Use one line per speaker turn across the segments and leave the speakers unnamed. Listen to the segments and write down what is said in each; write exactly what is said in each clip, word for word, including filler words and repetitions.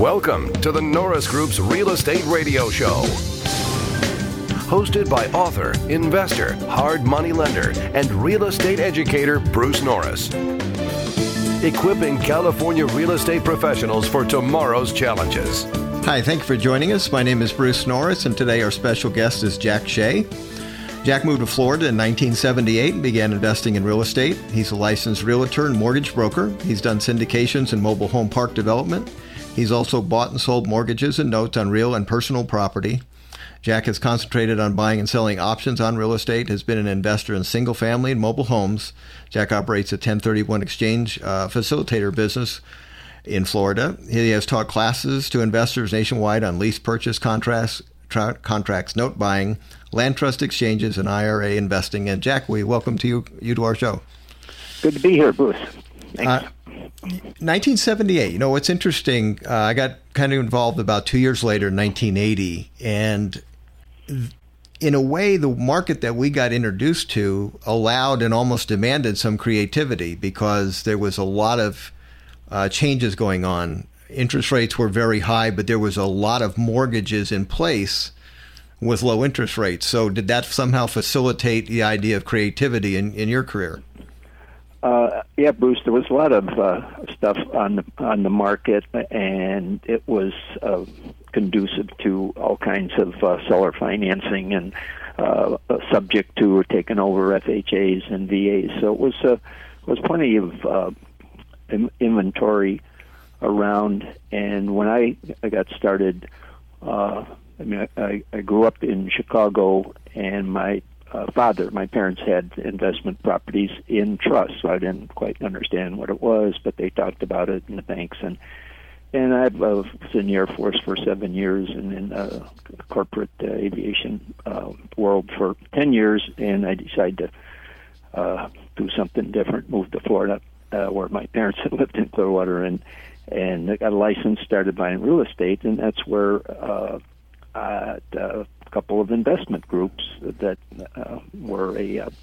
Welcome to the Norris Group's Real Estate Radio Show. Hosted by author, investor, hard money lender, and real estate educator Bruce Norris. Equipping California real estate professionals for tomorrow's challenges.
Hi, thank you for joining us. My name is Bruce Norris, and today our special guest is Jack Shea. Jack moved to Florida in nineteen seventy-eight and began investing in real estate. He's a licensed realtor and mortgage broker. He's done syndications and mobile home park development. He's also bought and sold mortgages and notes on real and personal property. Jack has concentrated on buying and selling options on real estate, has been an investor in single family and mobile homes. Jack operates a ten thirty-one exchange uh, facilitator business in Florida. He has taught classes to investors nationwide on lease purchase contracts, tra- contracts, note buying, land trust exchanges, and I R A investing. And Jack, we welcome to you, you to our show.
Good to be here, Bruce. Thanks.
Uh, nineteen seventy-eight, you know, what's interesting, uh, I got kind of involved about two years later, in nineteen eighty, and in a way, the market that we got introduced to allowed and almost demanded some creativity because there was a lot of uh, changes going on. Interest rates were very high, but there was a lot of mortgages in place with low interest rates. So did that somehow facilitate the idea of creativity in, in your career?
Uh, yeah, Bruce, there was a lot of uh, stuff on the, on the market, and it was uh, conducive to all kinds of uh, seller financing and uh, subject to or taken over F H As and V As. So it was uh, was plenty of uh, in- inventory around. And when I, I got started, uh, I mean, I, I grew up in Chicago, and my uh, father, my parents had investment properties in trust, so I didn't quite understand what it was, but they talked about it in the banks. And and I uh, was in the Air Force for seven years and in uh, corporate uh, aviation uh, world for ten years, and I decided to uh, do something different, moved to Florida, uh, where my parents had lived in Clearwater, and and I got a license, started buying real estate, and that's where uh, I had a couple of investment groups that uh, were a, uh,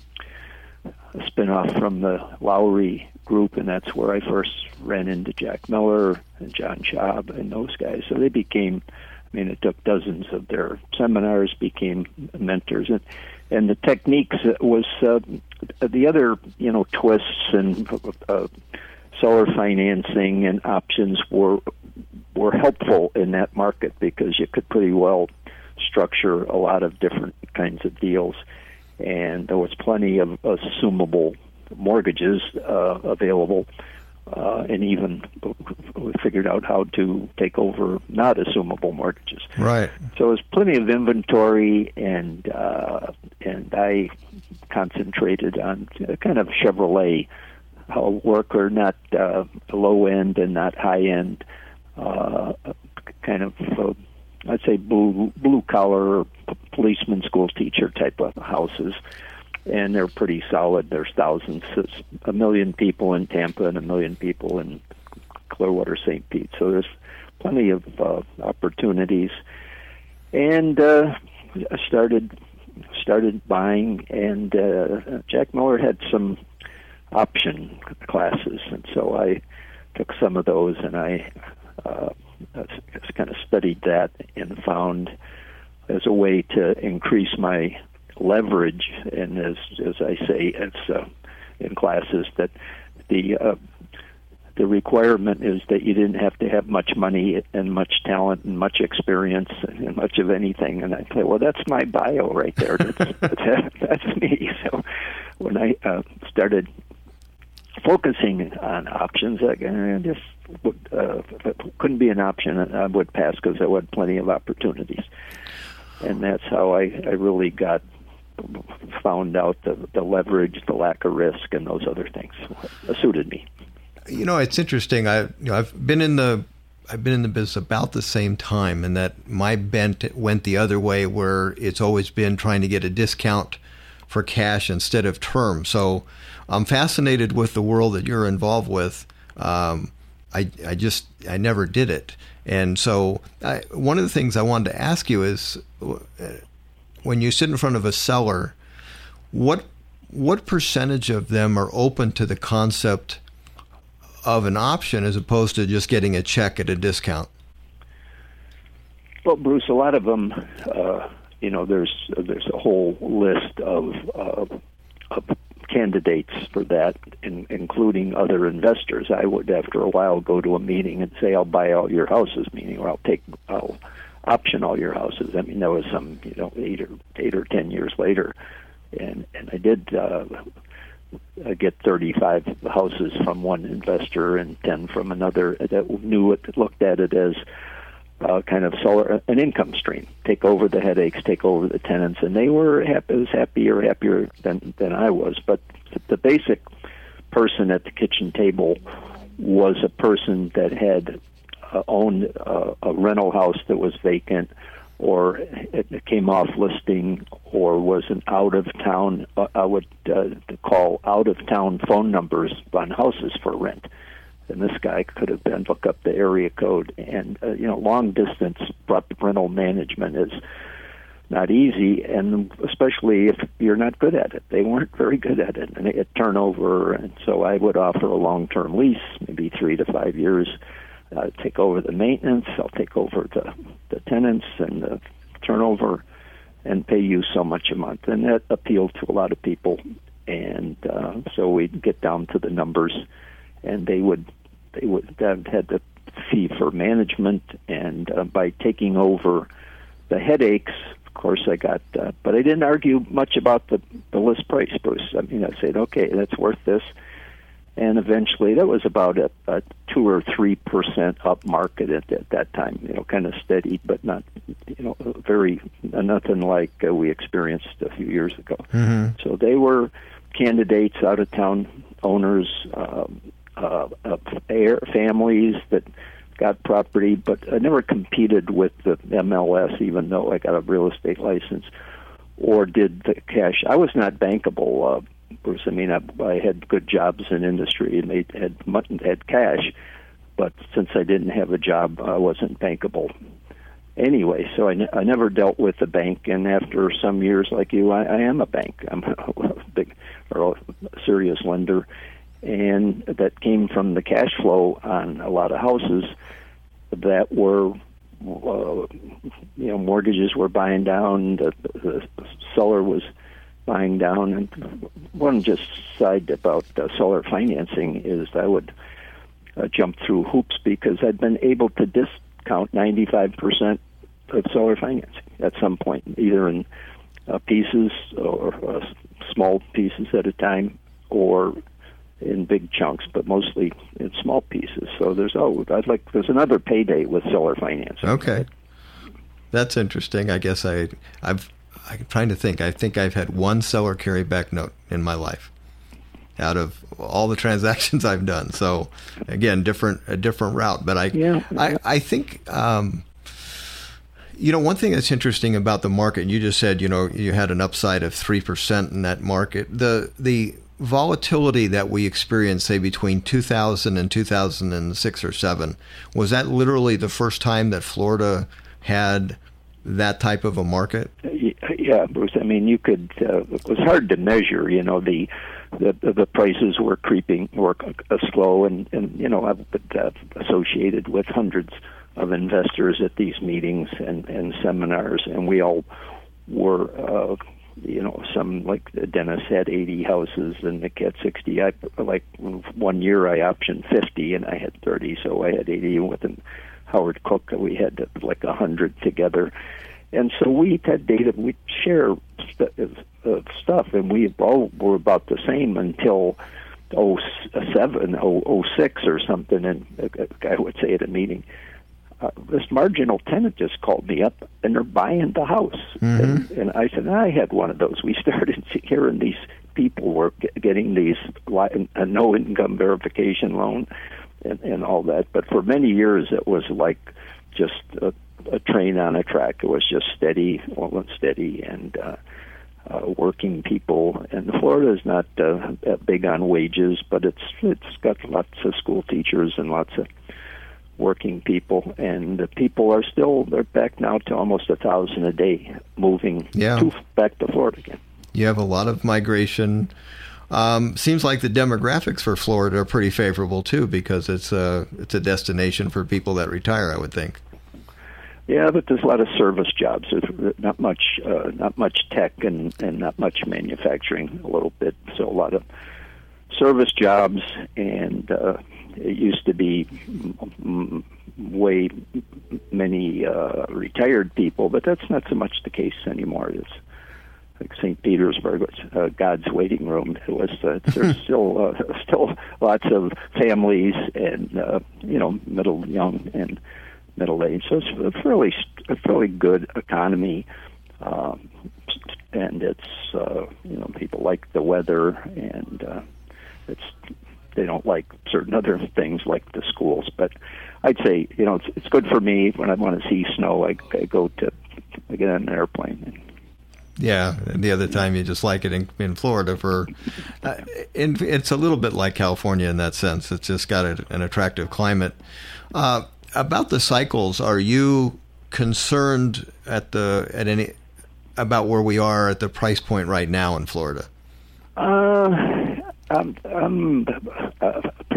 a spin-off from the Lowry Group, and that's where I first ran into Jack Miller and John Schaub and those guys. So they became, I mean, it took dozens of their seminars, became mentors, and and the techniques was uh, the other, you know, twists and uh, seller financing and options were were helpful in that market because you could pretty well structure a lot of different kinds of deals, and there was plenty of assumable mortgages uh, available, uh, and even we figured out how to take over not assumable mortgages.
Right.
So there's plenty of inventory, and uh, and I concentrated on kind of Chevrolet worker, not uh, low end and not high end, uh, kind of uh, I'd say blue blue collar policeman, school teacher type of houses. And they're pretty solid. There's thousands, there's a million people in Tampa and a million people in Clearwater, Saint Pete. So there's plenty of uh, opportunities. And uh, I started started buying, and uh, Jack Miller had some option classes, and so I took some of those, and I uh, kind of studied that and found as a way to increase my leverage, and as as I say, it's uh, in classes that the uh, the requirement is that you didn't have to have much money and much talent and much experience and much of anything. And I say, well, that's my bio right there. That's that's, that's me. So when I uh, started focusing on options, I just would, uh, couldn't be an option. I would pass because I had plenty of opportunities, and that's how I, I really got. found out the, the leverage, the lack of risk, and those other things uh, suited me.
You know, it's interesting. I, you know, I've been in the, I've been in the business about the same time, and that my bent went the other way, where it's always been trying to get a discount for cash instead of term. So I'm fascinated with the world that you're involved with. Um, I, I just, I never did it, and so I, one of the things I wanted to ask you is, when you sit in front of a seller, what what percentage of them are open to the concept of an option as opposed to just getting a check at a discount?
Well, Bruce, a lot of them, uh, you know, there's there's a whole list of, uh, of candidates for that, in, including other investors. I would, after a while, go to a meeting and say, "I'll buy all your houses," meaning, or I'll take, I'll option all your houses. I mean, that was some, you know, eight or eight or ten years later, and and I did uh, get thirty-five houses from one investor and ten from another that knew it, looked at it as Uh, kind of solar, an income stream. Take over the headaches, take over the tenants, and they were happy, as happier, happier than than I was. But the basic person at the kitchen table was a person that had uh, owned uh, a rental house that was vacant, or it came off listing, or was an out of town. Uh, I would uh, call out of town phone numbers on houses for rent. And this guy could have been, look up the area code. And, uh, you know, long distance rental management is not easy, and especially if you're not good at it. They weren't very good at it, and they had turnover. And so I would offer a long-term lease, maybe three to five years, uh, take over the maintenance, I'll take over the, the tenants and the turnover, and pay you so much a month. And that appealed to a lot of people. And uh, so we'd get down to the numbers, and they would they would have had the fee for management, and uh, by taking over the headaches, of course, I got. Uh, but I didn't argue much about the, the list price, Bruce. I mean, I said, okay, that's worth this, and eventually that was about a, a two or three percent up market at, at that time. You know, kind of steady, but not, you know, very nothing like uh, we experienced a few years ago. Mm-hmm. So they were candidates, out of town owners. Um, Uh, uh, families that got property, but I never competed with the M L S, even though I got a real estate license, or did the cash. I was not bankable, uh, Bruce. I mean, I, I had good jobs in industry and they had had cash, but since I didn't have a job, I wasn't bankable. Anyway, so I, ne- I never dealt with the bank, and after some years, like you, I, I am a bank. I'm a big or a serious lender. And that came from the cash flow on a lot of houses that were, uh, you know, mortgages were buying down, the, the seller was buying down. And one just side about uh, seller financing is I would uh, jump through hoops because I'd been able to discount ninety-five percent of seller financing at some point, either in uh, pieces or uh, small pieces at a time, or in big chunks, but mostly in small pieces. So there's oh, I'd like there's another payday with seller financing.
Okay, that's interesting. I guess I I've I'm trying to think. I think I've had one seller carryback note in my life out of all the transactions I've done. So again, different a different route. But I
yeah,
I
yeah.
I think. Um, You know, one thing that's interesting about the market, you just said, you know, you had an upside of three percent in that market. The the volatility that we experienced, say, between two thousand and two thousand six or seven, was that literally the first time that Florida had that type of a market?
Yeah, Bruce. I mean, you could, uh, it was hard to measure, you know, the the, the prices were creeping, were uh, slow, and, and, you know, I've been uh, associated with hundreds of investors at these meetings and, and seminars, and we all were, uh, you know, some, like Dennis had eighty houses and Nick had sixty. I, like one year I optioned fifty and I had thirty, so I had eighty. And with Howard Cook, we had like one hundred together. And so we had data, we'd share st- uh, stuff, and we all were about the same until oh seven, oh six or something, and a guy would say at a meeting, Uh, this marginal tenant just called me up, and they're buying the house. Mm-hmm. And, and I said, I had one of those. We started hearing these people were get, getting these li- a no-income verification loan and, and all that. But for many years, it was like just a, a train on a track. It was just steady, well, steady, and uh, uh, working people. And Florida is not uh, big on wages, but it's it's got lots of school teachers and lots of working people, and the people are still, they're back now to almost a thousand a day moving
yeah.
to, back to Florida again.
You have a lot of migration. Um, seems like the demographics for Florida are pretty favorable too, because it's a, it's a destination for people that retire, I would think.
Yeah, but there's a lot of service jobs. There's not much, uh, not much tech, and, and not much manufacturing. A little bit, so a lot of service jobs. And uh, it used to be m- way many uh, retired people, but that's not so much the case anymore. It's like Saint Petersburg was uh, God's waiting room. It was uh, there's still uh, still lots of families and uh, you know middle, young, and middle age. So it's a fairly a fairly good economy, um, and it's uh, you know people like the weather, and uh, it's they don't like certain other things like the schools. But I'd say you know it's it's good for me when I want to see snow. I, I go to I get on an airplane.
Yeah, and the other time you just like it in, in Florida for, uh, in, it's a little bit like California in that sense. It's just got a, an attractive climate. Uh, about the cycles, are you concerned at the at any about where we are at the price point right now in Florida?
Uh, I'm, I'm uh,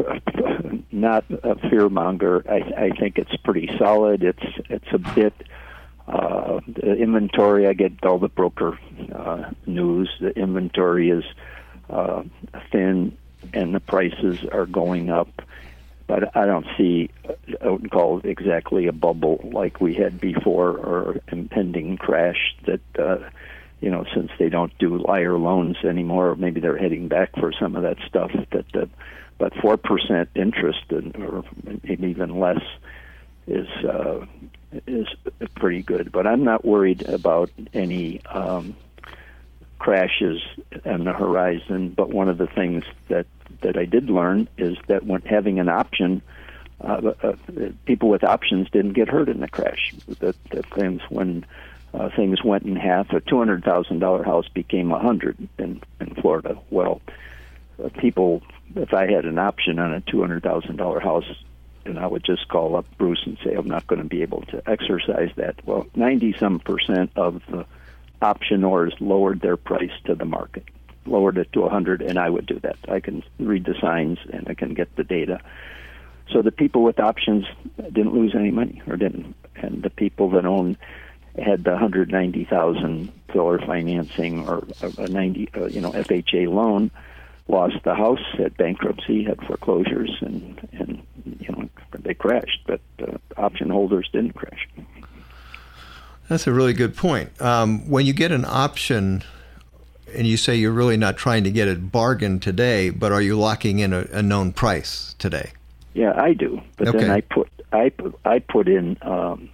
not a fearmonger. I, I think it's pretty solid. It's it's a bit. Uh, the inventory, I get all the broker uh, news. The inventory is uh, thin, and the prices are going up. But I don't see, I wouldn't call it exactly a bubble like we had before, or impending crash that, uh, you know, since they don't do liar loans anymore, maybe they're heading back for some of that stuff. That, uh, but four percent interest, and, or maybe even less, is uh, is pretty good. But I'm not worried about any um, crashes on the horizon. But one of the things that, that I did learn is that when having an option, uh, uh, people with options didn't get hurt in the crash. That, that things when uh, things went in half, a two hundred thousand dollars house became a hundred in in Florida. Well, uh, people, if I had an option on a two hundred thousand dollars house, and I would just call up Bruce and say, I'm not going to be able to exercise that. Well, ninety-some percent of the optionors lowered their price to the market, lowered it to one hundred, and I would do that. I can read the signs, and I can get the data. So the people with options didn't lose any money, or didn't. And the people that owned had the one hundred ninety thousand dollars filler financing, or a ninety, uh, you know, F H A loan, lost the house, had bankruptcy, had foreclosures, and, and you know, they crashed. But uh, option holders didn't crash.
That's a really good point. Um, when you get an option, and you say you're really not trying to get a bargain today, but are you locking in a, a known price today?
Yeah, I do. But
okay.
then I put I put, I put in um,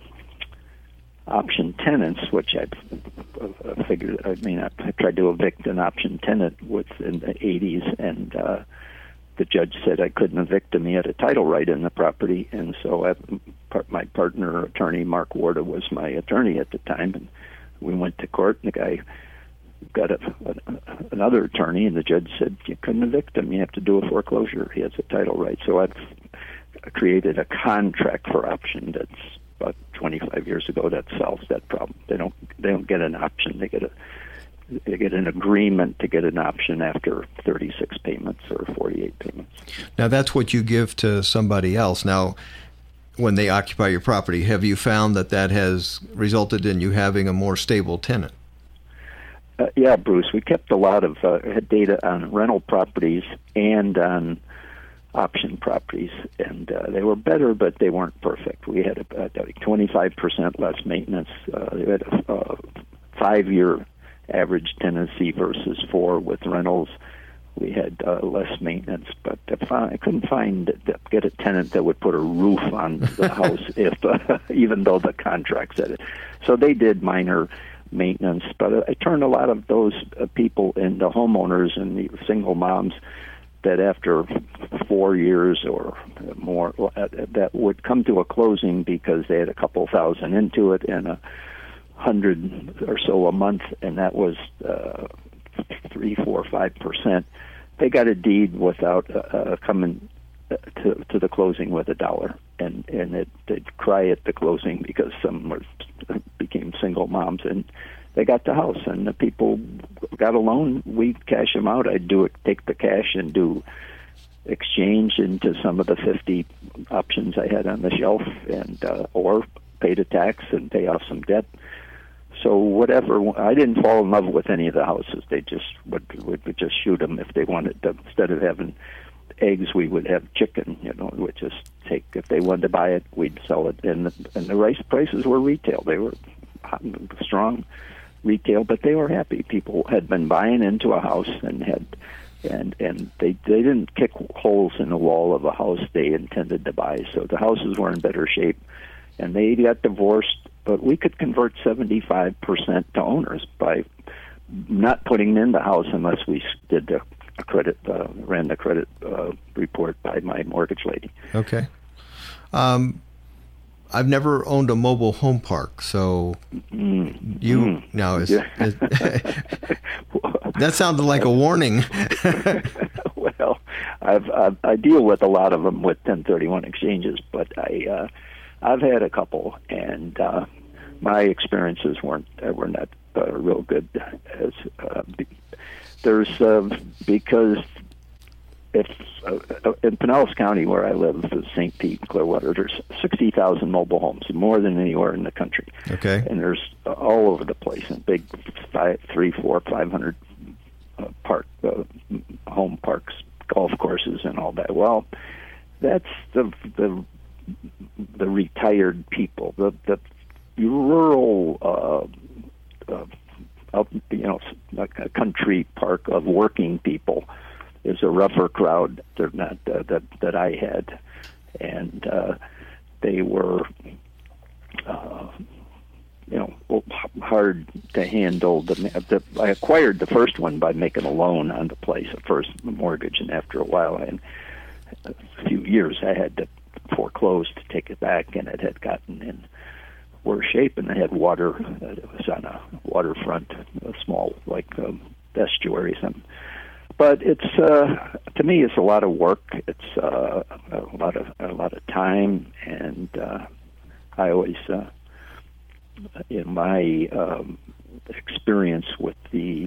option tenants, which I uh, figured. I mean, I tried to evict an option tenant with in the eighties, and uh, the judge said I couldn't evict him. He had a title right in the property, and so I, my partner attorney Mark Warda was my attorney at the time, and we went to court. And the guy got a, a, another attorney, and the judge said you couldn't evict him. You have to do a foreclosure. He has a title right. So I've created a contract for option that's about twenty-five years ago that solves that problem. They don't they don't get an option. They get a they get an agreement to get an option after thirty-six payments or forty-eight payments.
Now that's what you give to somebody else. Now, when they occupy your property, have you found that that has resulted in you having a more stable tenant?
Uh, yeah, Bruce. We kept a lot of uh, data on rental properties and on option properties, and uh, they were better, but they weren't perfect. We had a, a twenty-five percent less maintenance. Uh, they had a, a five-year average tenancy versus four with rentals. We had uh, less maintenance, but I couldn't find get a tenant that would put a roof on the house if uh, even though the contract said it. So they did minor maintenance, but I turned a lot of those uh, people into homeowners and the single moms that after four years or more uh, that would come to a closing because they had a couple thousand into it and a hundred or so a month, and that was uh, three, four, five percent. They got a deed without uh, coming to to the closing with a dollar, and and it they'd cry at the closing because some were became single moms, and they got the house, and the people got a loan. We'd cash them out. I'd do it, take the cash and do exchange into some of the fifty options I had on the shelf, and uh, or pay the tax and pay off some debt. So whatever, I didn't fall in love with any of the houses. They just would would, would just shoot them if they wanted to. Instead of having eggs, we would have chicken. You know, we would just take, if they wanted to buy it, we'd sell it. And the, and the rice prices were retail. They were strong retail, but they were happy. People had been buying into a house and had, and and they they didn't kick holes in the wall of a house they intended to buy. So the houses were in better shape, and they got divorced. But we could convert seventy-five percent to owners by not putting them in the house unless we did the credit, uh, ran the credit uh, report by my mortgage lady.
Okay. Um, I've never owned a mobile home park, so mm. you mm. now is, yeah. is that sounded like a warning.
Well, I've, I've I deal with a lot of them with ten thirty-one exchanges, but I. Uh, I've had a couple, and uh, my experiences weren't uh, were not uh, real good. As uh, there's uh, because if uh, in Pinellas County, where I live, Saint Pete, Clearwater, there's sixty thousand mobile homes, more than anywhere in the country.
Okay,
and there's uh, all over the place, and big five, three, four, five hundred uh, park uh, home parks, golf courses, and all that. Well, that's the the the retired people, the the rural, uh, uh, up, you know, like a country park of working people is a rougher crowd. They're not uh, that that I had, and uh, they were, uh, you know, hard to handle. The, the I acquired the first one by making a loan on the place, a first mortgage, and after a while, and a few years, I had to foreclosed to take it back, and it had gotten in worse shape, and it had water. It was on a waterfront, a small like um, estuary. Some, but it's uh, to me, it's a lot of work. It's uh, a lot of a lot of time, and uh, I always, uh, in my um, experience with the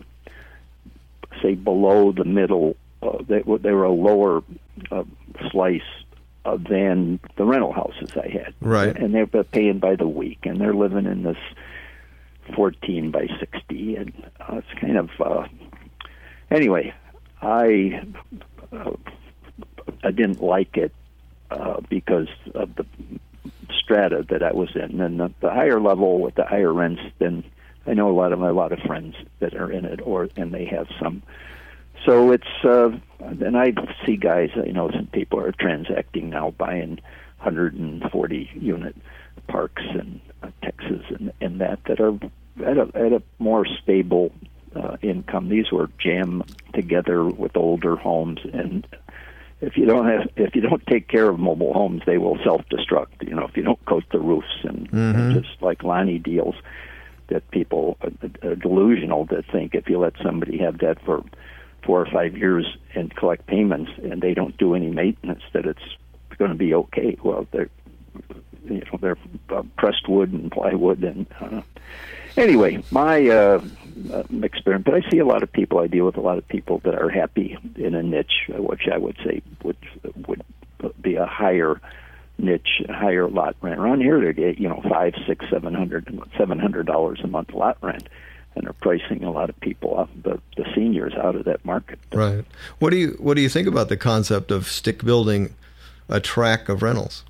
say below the middle, uh, they, they were a lower uh, slice. Uh, than the rental houses I had.
Right.
And they're paying by the week, and they're living in this fourteen by sixty, and uh, it's kind of, uh, anyway, I, uh, I didn't like it uh, because of the strata that I was in, and the, the higher level with the higher rents, then I know a lot of my, a lot of friends that are in it, or and they have some. So it's, uh, and I see guys, you know, some people are transacting now, buying one hundred forty unit parks in uh, Texas and, and that, that are at a, at a more stable uh, income. These were jammed together with older homes, and if you don't have, if you don't take care of mobile homes, they will self-destruct. You know, if you don't coat the roofs and, mm-hmm. and just like Lonnie deals, that people are, are delusional that think if you let somebody have that for four or five years and collect payments, and they don't do any maintenance, that it's going to be okay. Well, they're, you know, they're uh, pressed wood and plywood, and uh, anyway, my uh, uh, experience. But I see a lot of people. I deal with a lot of people that are happy in a niche, which I would say would would be a higher niche, higher lot rent. Around here, they get you know five, six, seven hundred, seven hundred dollars a month lot rent. And are pricing a lot of people up, the, the seniors out of that market.
Right. What do you what do you think about the concept of stick building a tract of rentals?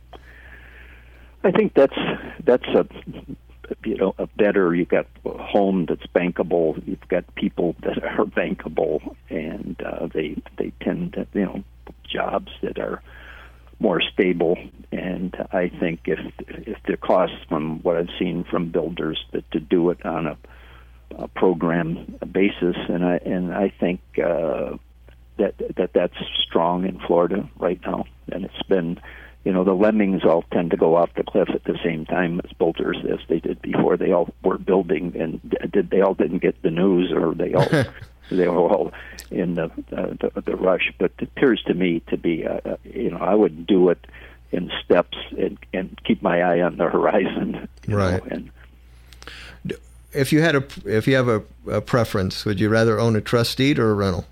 I think that's that's a you know a better. You've got a home that's bankable. You've got people that are bankable, and uh, they they tend to you know jobs that are more stable. And I think if if the costs from what I've seen from builders that to do it on a Uh, program basis, and I and I think uh, that that that's strong in Florida right now, and it's been, you know, the lemmings all tend to go off the cliff at the same time as builders as they did before. They all were building, and did they all didn't get the news, or they all they were all in the, uh, the the rush. But it appears to me to be, uh, you know, I would do it in steps and and keep my eye on the horizon,
right?
Know, and
If you had a, if you have a, a preference, would you rather own a trust deed or a rental?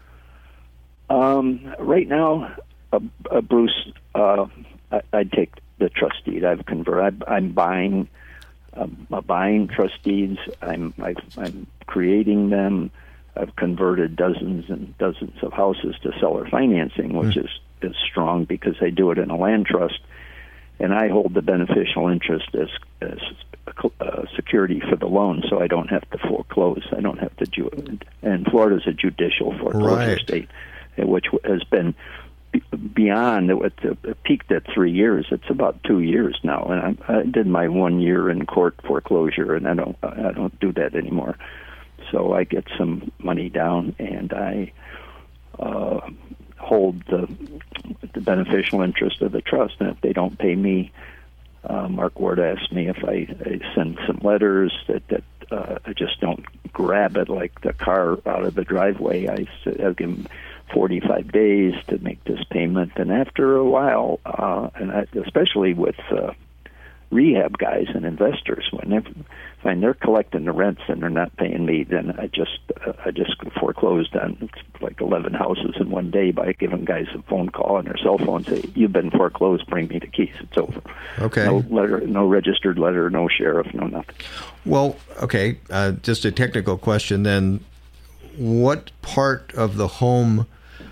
Um, right now, uh, uh, Bruce, uh, I, I'd take the trust deed. I've converted. I'm buying, um, buying trust deeds. I'm I've, I'm creating them. I've converted dozens and dozens of houses to seller financing, which mm. is is strong because I do it in a land trust, and I hold the beneficial interest as as uh, security for the loan, so I don't have to foreclose. I don't have to. Ju- and Florida's a judicial foreclosure
right.
state, which has been beyond. It peaked at three years. It's about two years now, and I, I did my one year in court foreclosure, and I don't I don't do that anymore. So I get some money down, and I uh, hold the the beneficial interest of the trust. And if they don't pay me, uh, Mark Ward asked me if I, I send some letters that that uh, I just don't grab it like the car out of the driveway. I I'll give them forty-five days to make this payment, and after a while, uh, and I, especially with uh, rehab guys and investors, when they find they're collecting the rents and they're not paying me, then I just uh, I just foreclosed on like eleven houses in one day by giving guys a phone call on their cell phone, say, "You've been foreclosed. Bring me the keys. It's over."
Okay.
No letter, no registered letter, no sheriff, no nothing.
Well, okay. Uh, just a technical question then. What part of the home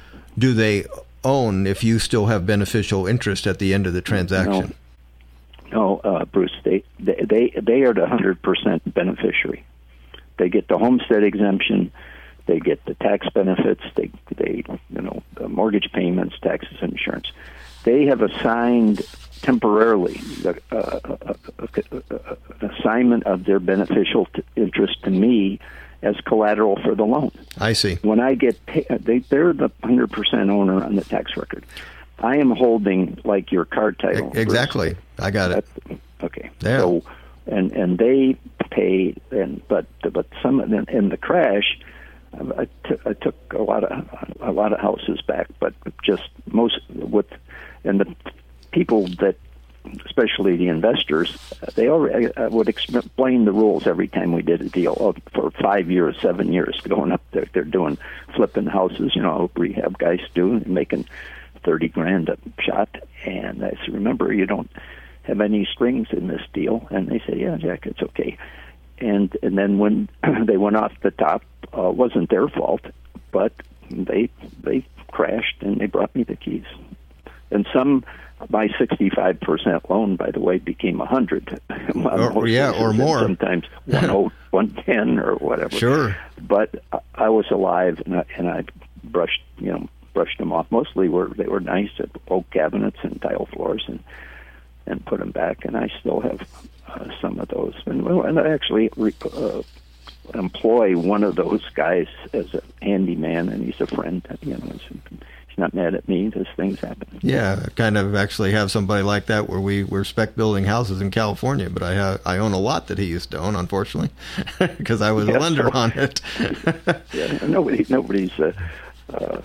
do they own if you still have beneficial interest at the end of the transaction?
No, no uh, Bruce, they, they they are the one hundred percent beneficiary. They get the homestead exemption, they get the tax benefits, they, they you know, the mortgage payments, taxes, and insurance. They have assigned temporarily the, uh, uh, uh, an assignment of their beneficial t- interest to me as collateral for the loan.
I see.
When I get paid, they, they're the one hundred percent owner on the tax record. I am holding like your car title.
Exactly.
Bruce.
I got it.
That's, okay.
Yeah.
So, and and they pay, and but but some of them in the crash, I, t- I took a lot of a lot of houses back, but just most with and the people that, especially the investors, they already uh, would explain the rules every time we did a deal. Oh, for five years, seven years, going up there, they're doing flipping houses. You know, rehab guys do, making thirty grand a shot. And I said, remember, you don't have any strings in this deal. And they say, yeah, Jack, it's okay. And and then when they went off the top, uh, wasn't their fault, but they they crashed and they brought me the keys. And some. My sixty-five percent loan, by the way, became one hundred.
Or, yeah, or more.
Sometimes one ten or whatever.
Sure.
But I was alive, and I, and I brushed, you know, brushed them off. Mostly were they were nice, oak cabinets and tile floors, and and put them back. And I still have uh, some of those. And, and I actually uh, employ one of those guys as a handyman, and he's a friend. You know. Not mad at me. Those things happen.
Yeah, I kind of actually have somebody like that where we we're spec building houses in California, but I have I own a lot that he used to own, unfortunately, because I was yeah, a lender so, on it.
yeah, nobody nobody's uh, uh,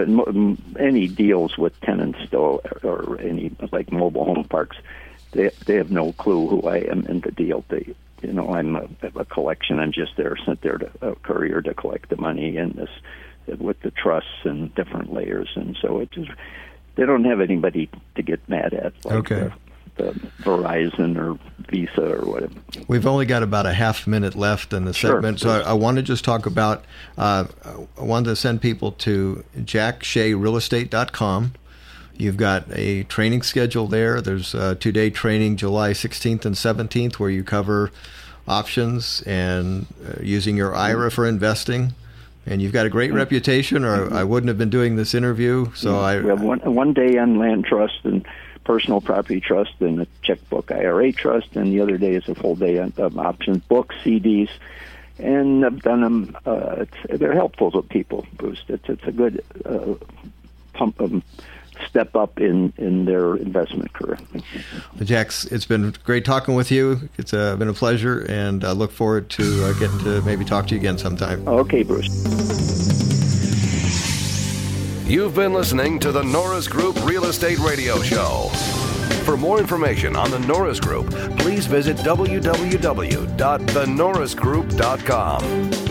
any deals with tenants though, or any like mobile home parks. They they have no clue who I am in the deal. They you know I'm a, a collection. I'm just there, sent there to a courier to collect the money and this. With the trusts and different layers, and so it just they don't have anybody to get mad at, like
okay.
the, the Verizon or Visa or whatever.
We've only got about a half minute left in the
sure.
segment, so I, I want to just talk about. Uh, I wanted to send people to jack shea real estate dot com. You've got a training schedule there. There's a two-day training, July sixteenth and seventeenth, where you cover options and uh, using your I R A for investing. And you've got a great reputation, or I wouldn't have been doing this interview. So I
we have one, one day on land trust and personal property trust and a checkbook I R A trust, and the other day is a full day on um, options, books, C Ds, and I've done them. Uh, it's, they're helpful to people, Bruce. It's, it's a good uh, pump um, step up in, in their investment career.
Well, Jax, it's been great talking with you. It's uh, been a pleasure, and I look forward to uh, getting to maybe talk to you again sometime.
Okay, Bruce.
You've been listening to the Norris Group Real Estate Radio Show. For more information on the Norris Group, please visit w w w dot the norris group dot com.